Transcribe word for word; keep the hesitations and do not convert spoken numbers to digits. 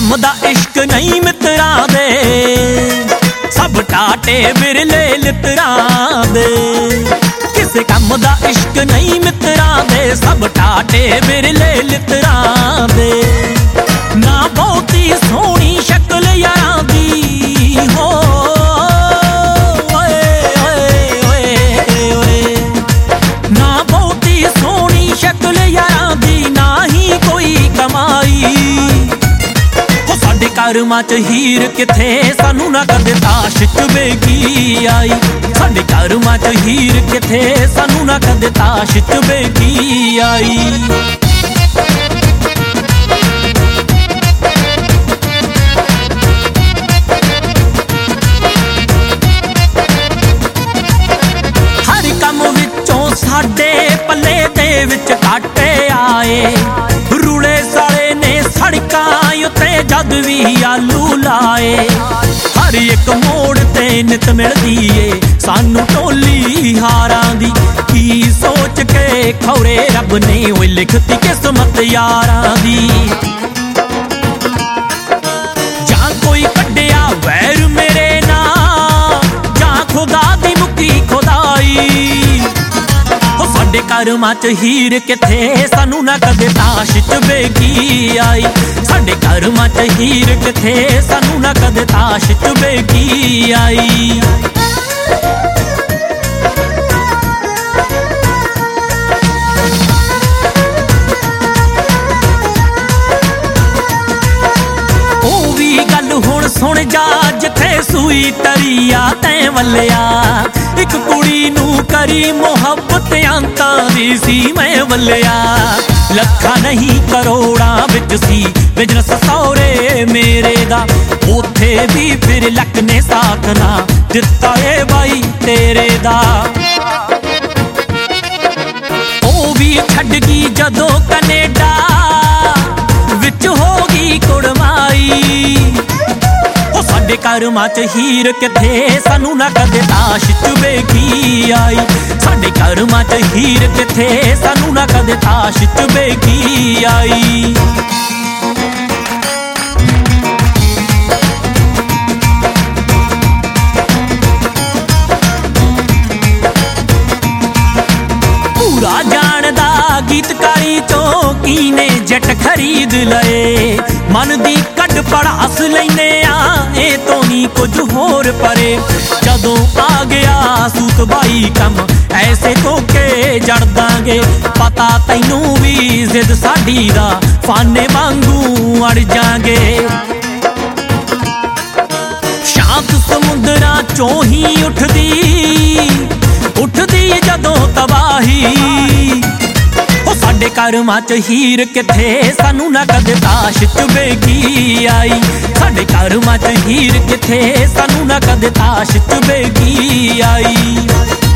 ਕੰਮ ਦਾ ਇਸ਼ਕ ਨਹੀਂ ਮਿੱਤਰਾਂ ਦੇ, ਸਭ ਟਾਟੇ ਬਿਰਲੇ ਲਿੱਤਰਾਂ ਦੇ। ਕਿਸੇ ਕੰਮ ਦਾ ਇਸ਼ਕ ਨਹੀਂ ਮਿੱਤਰਾਂ ਦੇ, ਸਭ ਟਾਟੇ ਬਿਰਲੇ ਲਿੱਤਰਾਂ ਦੇ। ਨਾ ਬਹੁਤੀ ਸੋਹਣੀ ਸ਼ਕਲ ਯਾਰਾਂ ਦੀ ਹੋ, ਓਏ ਓਏ ਓਏ ਓਏ। ਨਾ ਬਹੁਤੀ ਸੋਹਣੀ ਸ਼ਕਲ ਯਾਰਾਂ ਦੀ, ਨਾ ਹੀ ਕੋਈ ਕਮਾਈ। ਸਾਡੇ ਕਰਮਾਂ ਚ ਹੀਰ ਕਿੱਥੇ, ਸਾਨੂੰ ਨਾ ਕਦੇ ਤਾਸ਼ ਚ ਬੇਗੀ ਆਈ। ਸਾਡੇ ਕਰਮਾਂ ਚ ਹੀਰ ਕਿੱਥੇ, ਸਾਨੂੰ ਨਾ ਕਦੇ ਤਾਸ਼ ਚ ਬੇਗੀ ਆਈ। ਹਰ ਕੰਮ ਵਿੱਚੋਂ ਸਾਡੇ ਪੱਲੇ ਦੇ ਵਿੱਚ ਘਾਟੇ ਆਏ। ਰੂਲੇ ਸਾਲੇ ਨੇ ਸੜਕਾਂ ਉੱਤੇ ਜਦ ਵੀ ਆਲੂ ਲਾਏ। ਹਰ ਇੱਕ ਮੋੜ ਤੇ ਨਿਤ ਮਿਲਦੀ ਏ ਸਾਨੂੰ ਟੋਲੀ ਹਾਰਾਂ ਦੀ। ਕੀ ਸੋਚ ਕੇ ਖੌਰੇ ਰੱਬ ਨੇ ਓਏ ਲਿਖਤੀ ਕਿਸਮਤ ਯਾਰਾਂ ਦੀ। ਜਾਂ ਕੋਈ ਕੱਢਿਆ ਵੈਰ ਮੇਰੇ ਨਾਲ, ਜਾਂ ਖੁਦਾ ਦੀ ਮੁੱਕੀ ਖੁਦਾਈ। ਸਾਡੇ ਕਰਮਾਂ ਚ ਹੀਰ ਕਿੱਥੇ, ਸਾਨੂੰ ਨਾ ਕਦੇ ਤਾਸ਼ ਚ ਬੇਗੀ ਆਈ। ਸਾਡੇ ਕਰਮਾਂ ਚ ਹੀਰ ਕਿੱਥੇ, ਸਾਨੂੰ ਨਾ ਕਦੇ ਤਾਸ਼ ਚ ਬੇਗੀ ਆਈ। ਉਹ ਵੀ ਗੱਲ ਹੁਣ ਸੁਣ ਜਾ, ਜਿੱਥੇ ਸੂਈ ਤਰੀਆ ਤੈਂ ਵੱਲਿਆ। ਇੱਕ ਕੁੜੀ ਨੂੰ ਕਰੀ ਮੁਹੱਬਤ ਅੰਤਾਂ ਦੀ ਸੀ ਮੈਂ ਵੱਲਿਆ। ਲੱਖਾਂ ਨਹੀਂ ਕਰੋੜਾਂ ਵਿੱਚ ਸੀ ਬਿਜ਼ਨਸ ਸਹੁਰੇ ਮੇਰੇ ਦਾ। ਉੱਥੇ ਵੀ ਫਿਰ ਲੱਕ ਨੇ ਸਾਥ ਨਾ ਦਿੱਤਾ ਏ ਬਾਈ ਤੇਰੇ ਦਾ। ਉਹ ਵੀ ਛੱਡ ਗਈ ਜਦੋਂ ਕੈਨੇਡਾ ਵਿੱਚ ਹੋ ਗਈ ਕੁੜਮਾਈ। ਸਾਡੇ ਕਰਮਾਂ ਚ ਹੀਰ ਕਿੱਥੇ, ਸਾਨੂੰ ਨਾ ਕਦੇ ਤਾਸ਼ ਚ ਬੇਗੀ ਆਈ। ਸਾਡੇ ਕਰਮਾਂ ਚ ਹੀਰ ਕਿੱਥੇ, ਸਾਨੂੰ ਨਾ ਕਦੇ ਤਾਸ਼ ਚ ਬੇਗੀ ਆਈ। ਪੂਰਾ ਜਾਣਦਾ ਗੀਤਕਾਰੀ ਚੋਂ ਕੀਨੇ ਜੱਟ ਖਰੀਦ ਲਏ। ਮਨ ਦੀ ਕੱਢ ਪੜਾਸ ਲੈਨੇ ਆ, ਇਹ ਤੋਂ ਨਹੀਂ ਕੁਝ ਹੋਰ ਪਰੇ। ਜਦੋਂ ਆ ਗਿਆ ਸੂਤ ਬਾਈ ਕੰਮ, ਐਸੇ ਕੋਕੇ ਜੜ ਦਾਂਗੇ। ਪਤਾ ਤੈਨੂੰ ਵੀ ਜ਼ਿੱਦ ਸਾਡੀ ਦਾ, ਫਾਨੇ ਵਾਂਗੂ ਅੜ ਜਾਗੇ। ਸ਼ਾਂਤ ਸਮੁੰਦਰਾਂ ਚੋਂ ਹੀ ਉੱਠਦੀ ਉੱਠਦੀ ਜਦੋਂ ਤਬਾਹੀ। ਸਾਡੇ ਕਰਮਾਂ ਚ ਹੀਰ ਕਿੱਥੇ, ਸਾਨੂੰ ਨਾ ਕਦੇ ਤਾਸ਼ ਚ ਬੇਗੀ ਆਈ। ਸਾਡੇ ਕਰਮਾਂ ਚ ਹੀਰ ਕਿੱਥੇ, ਸਾਨੂੰ ਨਾ ਕਦੇ ਤਾਸ਼ ਚ ਬੇਗੀ ਆਈ।